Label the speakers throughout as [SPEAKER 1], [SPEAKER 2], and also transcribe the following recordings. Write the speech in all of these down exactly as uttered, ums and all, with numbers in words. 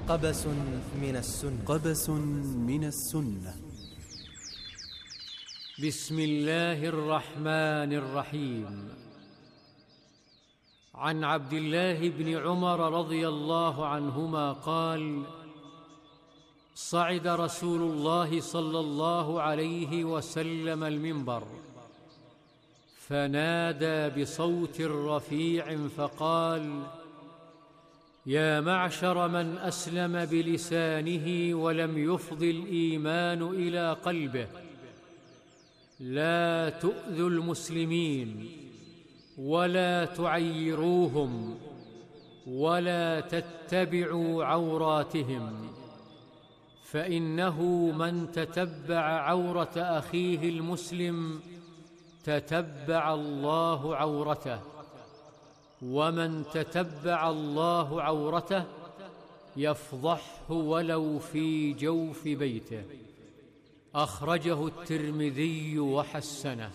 [SPEAKER 1] قبس من السنة
[SPEAKER 2] قبس من السنة.
[SPEAKER 3] بسم الله الرحمن الرحيم. عن عبد الله بن عمر رضي الله عنهما قال: صعد رسول الله صلى الله عليه وسلم المنبر فنادى بصوت رفيع فقال: يا معشر من أسلم بلسانه ولم يفض الإيمان إلى قلبه، لا تؤذوا المسلمين ولا تعيروهم ولا تتبعوا عوراتهم، فإنه من تتبع عورة أخيه المسلم تتبع الله عورته، ومن تتبع الله عورته يفضحه ولو في جوف بيته. أخرجه الترمذي وحسنه.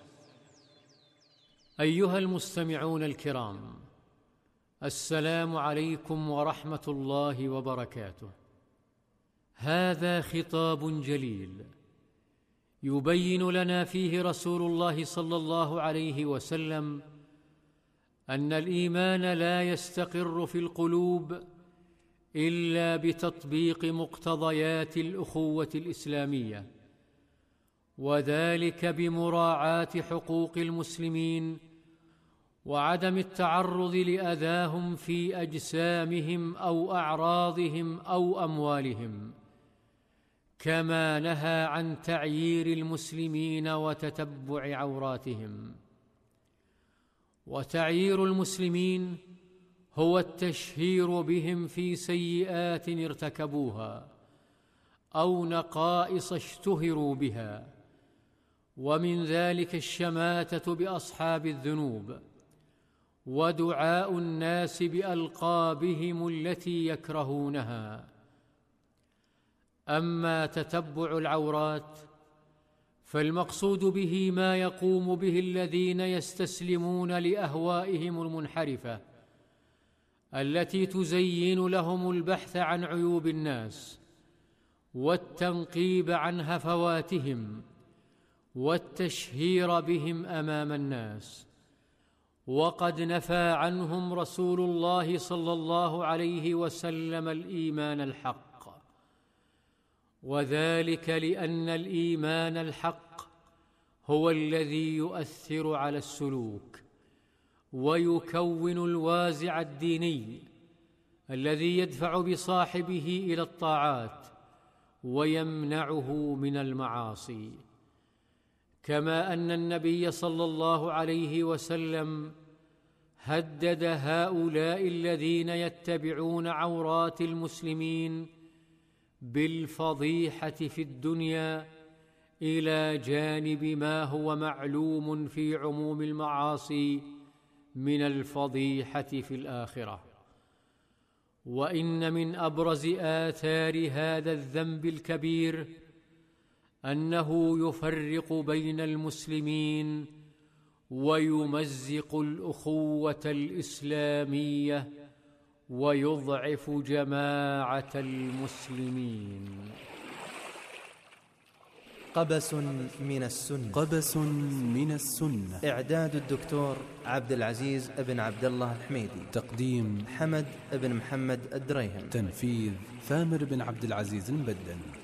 [SPEAKER 3] أيها المستمعون الكرام، السلام عليكم ورحمة الله وبركاته. هذا خطاب جليل يبين لنا فيه رسول الله صلى الله عليه وسلم أن الإيمان لا يستقر في القلوب إلا بتطبيق مقتضيات الأخوة الإسلامية، وذلك بمراعاة حقوق المسلمين وعدم التعرض لأذاهم في أجسامهم أو أعراضهم أو أموالهم، كما نهى عن تعيير المسلمين وتتبع عوراتهم. وتعيير المسلمين هو التشهير بهم في سيئات ارتكبوها أو نقائص اشتهروا بها، ومن ذلك الشماتة بأصحاب الذنوب ودعاء الناس بألقابهم التي يكرهونها. أما تتبع العورات فالمقصود به ما يقوم به الذين يستسلمون لأهوائهم المنحرفة التي تزين لهم البحث عن عيوب الناس والتنقيب عن هفواتهم والتشهير بهم أمام الناس. وقد نفى عنهم رسول الله صلى الله عليه وسلم الإيمان الحق، وذلك لأن الإيمان الحق هو الذي يؤثر على السلوك ويكون الوازع الديني الذي يدفع بصاحبه إلى الطاعات ويمنعه من المعاصي. كما أن النبي صلى الله عليه وسلم هدد هؤلاء الذين يتبعون عورات المسلمين بالفضيحة في الدنيا، إلى جانب ما هو معلوم في عموم المعاصي من الفضيحة في الآخرة. وإن من أبرز آثار هذا الذنب الكبير أنه يفرق بين المسلمين ويمزق الأخوة الإسلامية ويضعف جماعة المسلمين.
[SPEAKER 1] قبس من السنة.
[SPEAKER 2] قبس من السنة.
[SPEAKER 1] إعداد الدكتور عبد العزيز بن عبد الله الحميدي.
[SPEAKER 2] تقديم
[SPEAKER 1] حمد بن محمد الدريهم.
[SPEAKER 2] تنفيذ ثامر بن عبد العزيز المبدل.